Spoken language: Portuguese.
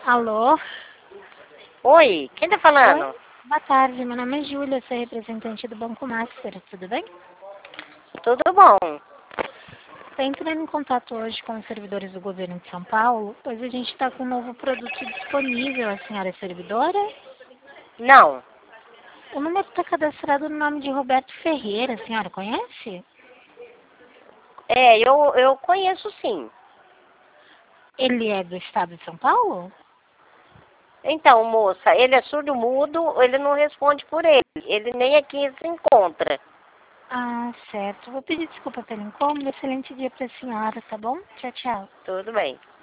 Alô? Oi, quem tá Oi? falando? Boa tarde, meu nome é Júlia, sou representante do Banco Master, tudo bem? Tudo bom? Estou entrando em contato hoje com os servidores do governo de São Paulo, pois a gente está com um novo produto disponível. A senhora é servidora? Não. O número está cadastrado no nome de Roberto Ferreira, a senhora conhece? Eu conheço sim. Ele é do estado de São Paulo? Então, moça, ele é surdo-mudo, ele não responde por ele. Ele nem aqui se encontra. Ah, certo. Vou pedir desculpa pelo incômodo. Excelente dia para a senhora, tá bom? Tchau, tchau. Tudo bem.